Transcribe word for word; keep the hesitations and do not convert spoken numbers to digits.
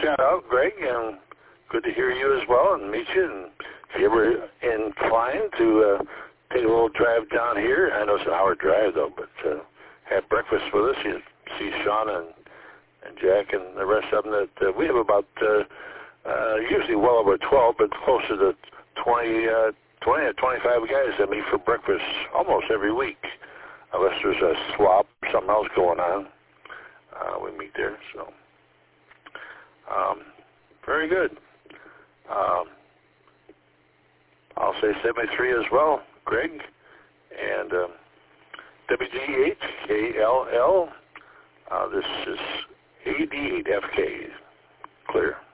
shout out, Greg, and good to hear you as well and meet you. And if you're ever inclined to uh, take a little drive down here, I know it's an hour drive though, but uh, have breakfast with us. You see Sean and, and Jack and the rest of them. That uh, we have about uh, uh, usually well over twelve, but closer to twenty, uh, twenty or twenty-five guys that meet for breakfast almost every week, unless there's a swap or something else going on. Uh, we meet there, so um, very good. Um, I'll say seventy-three as well, Greg, and um, W D eight K L L. Uh, this is A D eight F K. Clear.